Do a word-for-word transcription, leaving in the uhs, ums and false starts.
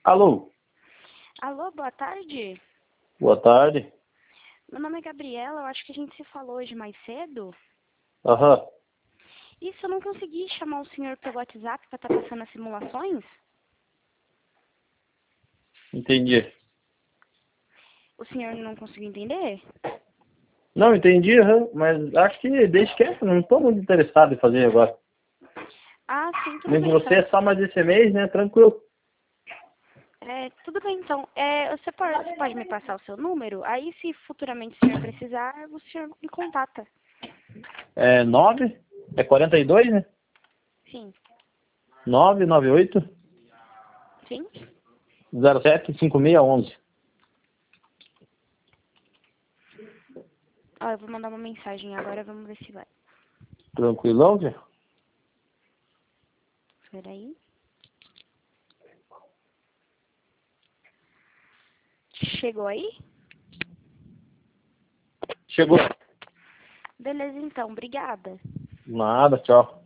Alô? Alô, boa tarde. Boa tarde. Meu nome é Gabriela, eu acho que a gente se falou hoje mais cedo. Aham. Isso, eu não consegui chamar o senhor pelo WhatsApp para estar passando as simulações? Entendi. O senhor não conseguiu entender? Não, entendi, aham, mas acho que deixa quieto, não estou muito interessado em fazer agora. Ah, sim, tudo Nem bem com você então. é só mais esse mês, né? Tranquilo. É, tudo bem então. É, você, pode, você pode me passar o seu número? Aí, se futuramente o senhor precisar, o senhor me contata. É nove? É quarenta e dois, né? Sim. nove nove oito Sim? zero sete cinco seis onze. Ó, eu vou mandar uma mensagem agora, vamos ver se vai. Tranquilão, Zé? Espera aí. Chegou aí? Chegou. Beleza então, obrigada. Nada, tchau.